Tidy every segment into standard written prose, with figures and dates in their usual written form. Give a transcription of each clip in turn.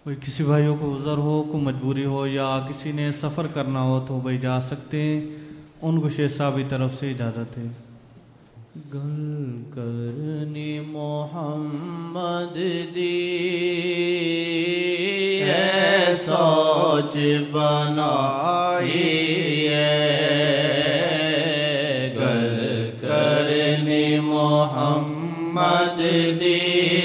کوئی کسی بھائیوں کو عذر ہو، کوئی مجبوری ہو یا کسی نے سفر کرنا ہو تو بھائی جا سکتے ہیں، ان کو شیخ صاحب کی طرف سے اجازت ہے۔ گل کرنی محمد دی اے سوچ بنائی ہے، گل کرنی محمد دی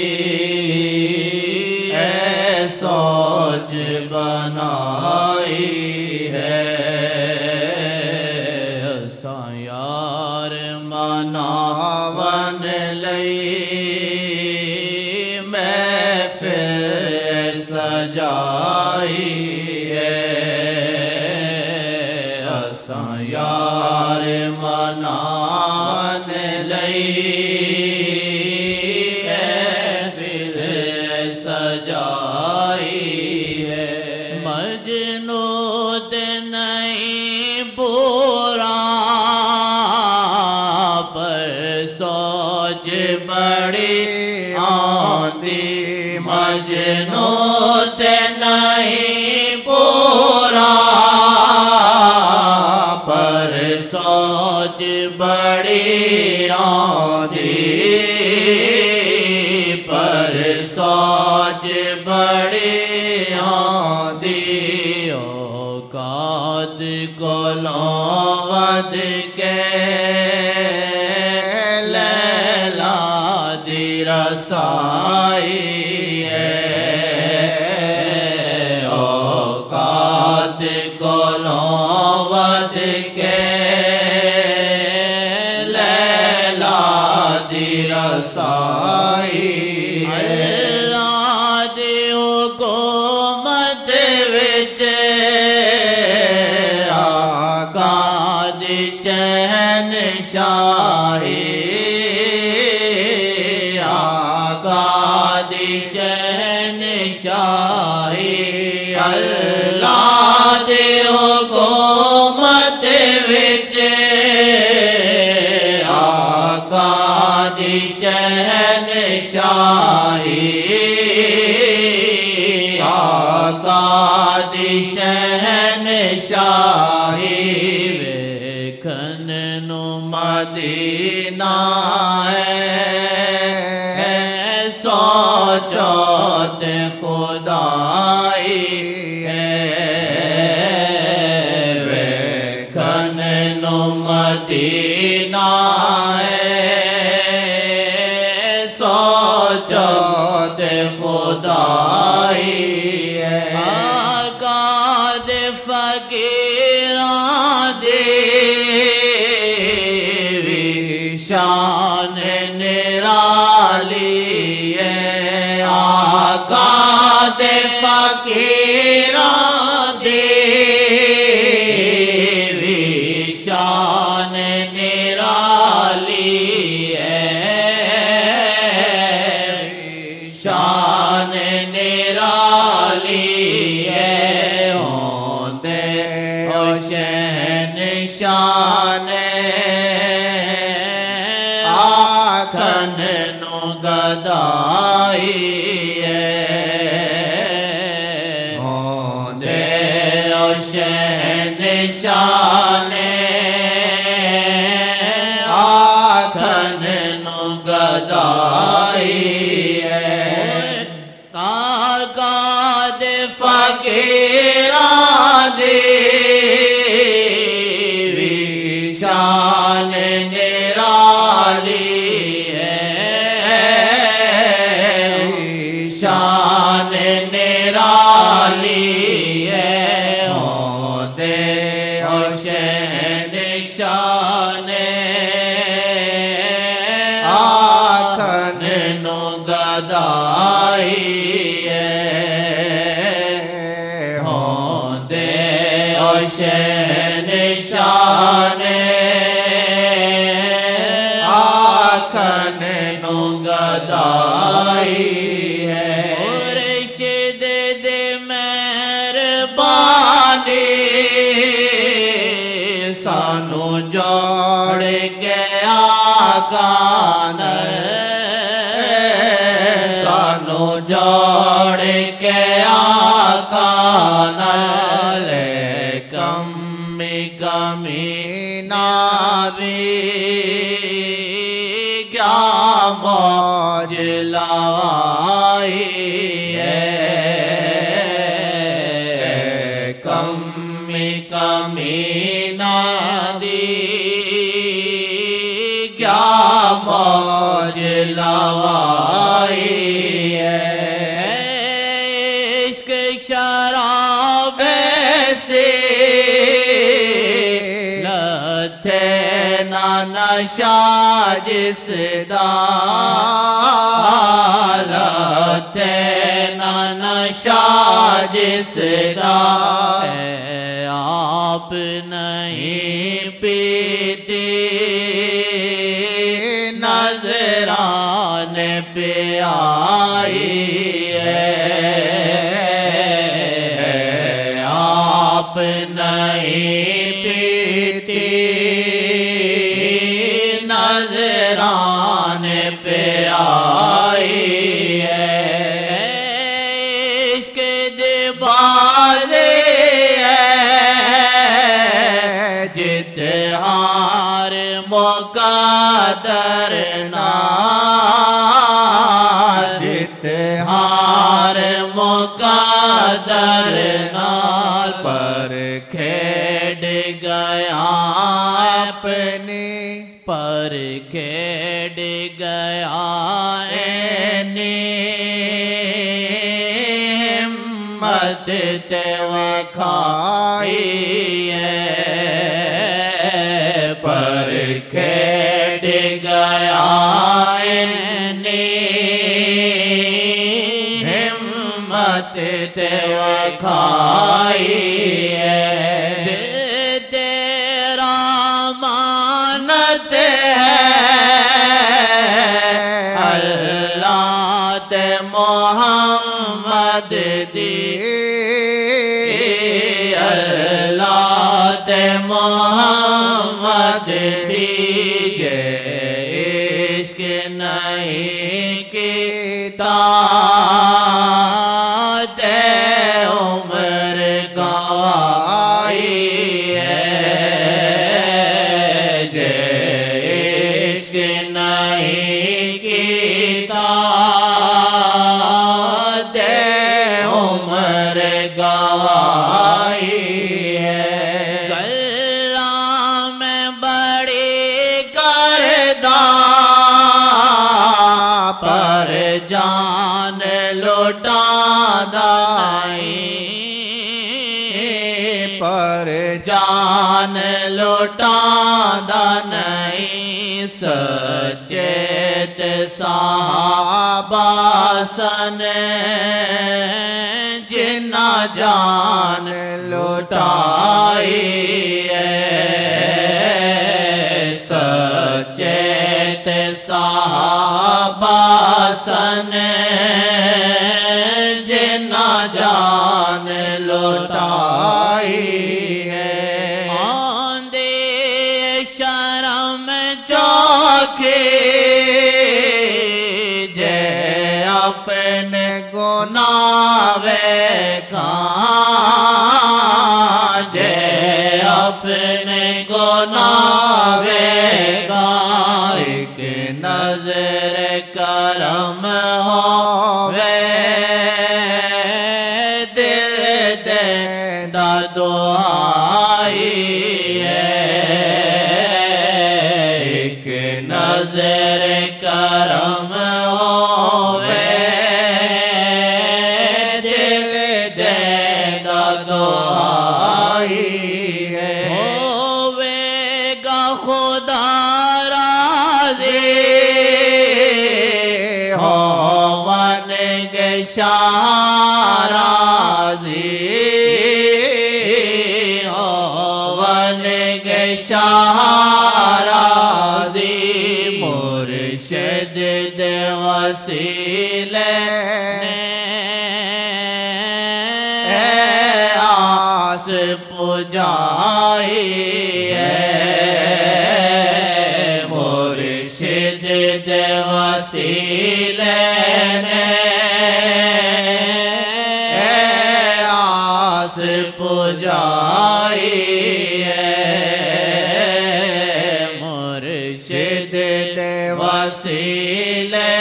اے سوچ بنائی ہے، اساں یار مناون لئی محفل سجائی ہے، اساں یار مناون لئی محفل سجائی ہے، مجنوں تے نہیں پورا پر سوچ بڑی آندی، مجنوں تے نہیں پورا پر سوچ بڑی آندی، پر سوچ بڑی آندی، اوقات کولوں ود کے لیلا دی رسائی ہے، اوقات کولوں ود کے لیلا دی رسائی ہے، اللہ دی حکومت وچ آقا دی شہنشاہی، آقا دی شہنشاہی، اللہ دی حکومت وچ آقا دی شہنشاہی، آقا دی شہنشاہی، ویکھن نو مدینہ ہے، سوچو تے خدائی ہے، ویکھن نو مدینہ ہے، سوچو تے خدائی ہے، آقا دے فقیراں دی وی شان نرالی ہے، آقا دے فقیراں دی وی شان نرالی ہے، شان نرالی ہے، ہوندے او شہنشاہ آکھن نو گدائی ہے، ہوندے او شہنشاہ آکھن نو گدائی ہے، آقا دے فقیراں دی وی شان نرالی ہے، شان نرالی ہے، ہوندے او شہنشاہ آکھن نو گدائی ہے، ہوندے او شہنشاہ آکھن نو گدائی ہے، مرشد دے مہربانی سانو جوڑ کے آقا نے، سانو جوڑ کے آقا کانل کمی کمی نابی کیا موج لائی ہے کمی کمی نادی کیا موج لائی ہے عشق شراب سے لتے نا نشہ جس دا لتے نا نشہ جس دا آپ نہیں پیتے نظران پہ آئی ہے آپ نہیں پیتے نظران پہ آئی ہے عشق جبال جتہار مقدر نال جتہار مقدر نال پر کھیڑ گیا اپنے پر کھیڑ گیا ہمت تے وکھائی ہے پر کھیڑ گیا ہمت تے وکھائی ہے تیرا مانت ہے اللہ تے محمد دی اللہ تے محمد دیجے عشق نہیں کیتا تے عمر گوائی ہے جے عشق نہیں کیتا تے عمر گوائی ہے گلہ میں بڑی کردہ پر جان لوٹا نہیں پر جان لوٹا نہیں سچیت صحابہ سن جنہ جان لوٹائی ہے سچیت صحابہ سن جنہ جان لوٹائی ہے آندے شرم چوکے جے اپنے گناہ ویکھاں جے اپنے گناہ ویکھاں ایک نظر کرم ہووے دل دے دا دعائی ہے ایک نظر کرم ہووے دل دے دا دعائی ہے ہووے گا خدا راضی ہوون گے شاہ راضی ہوون گے شاہ راضی مرشد دے وسیلے نے آس پجائی ہے مرشد دے وسیلے نے بجائی مرشد دے وسیلے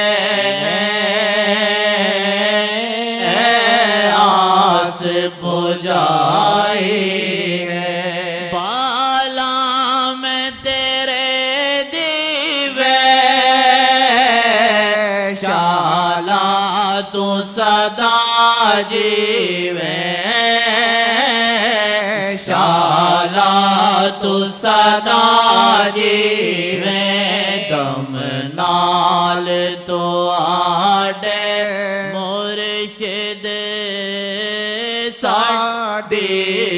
آس بجائی بالا میں تیرے دیوے شالا تو صدا جیوے شالا تو صدا جیوے دم نال تو آڈے مرشد ساڈی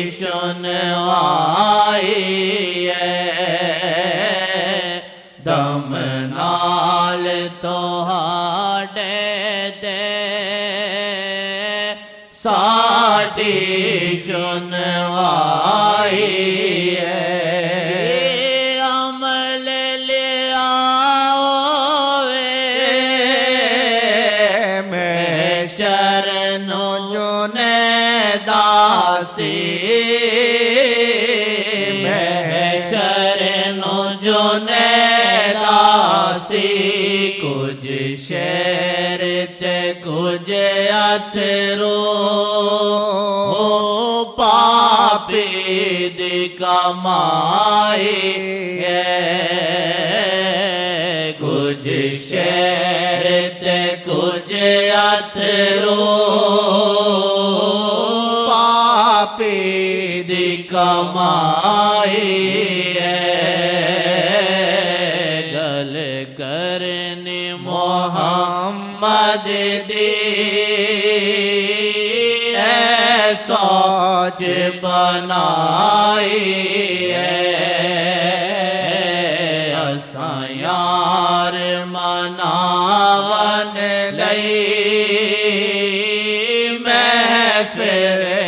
سنوائی دم نال تو آڈے ساڈی سنوائی عمل لیا میں شرن جونے داسی میں شرن جونے داسی کچھ شیر تے کچھ اترو پاپی دی کمائی کچھ شیر تے کچھ اترو پاپی دی کمائی گل کرنی محمد دی سوچ بنائی اساں یار مناون لئی محفل